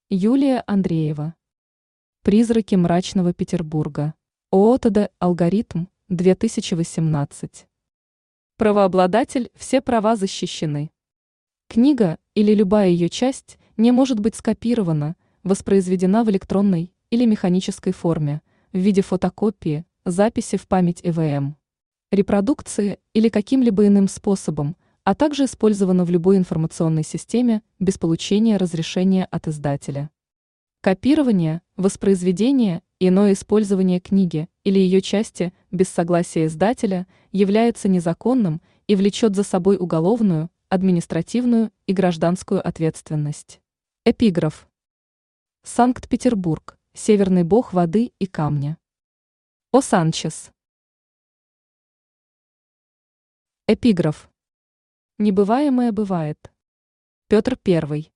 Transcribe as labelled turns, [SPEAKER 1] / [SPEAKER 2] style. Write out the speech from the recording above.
[SPEAKER 1] Юлия Андреева. Призраки мрачного Петербурга. ООТД «Алгоритм», 2018. Правообладатель, все права защищены. Книга или любая ее часть не может быть скопирована, воспроизведена в электронной или механической форме, в виде фотокопии, записи в память ЭВМ, репродукции или каким-либо иным способом, а также использована в любой информационной системе без получения разрешения от издателя. Копирование, воспроизведение и иное использование книги или ее части без согласия издателя является незаконным и влечет за собой уголовную, административную и гражданскую ответственность. Эпиграф. Санкт-Петербург, северный бог воды и камня. О Санчес. Эпиграф. Небываемое бывает. Петр I.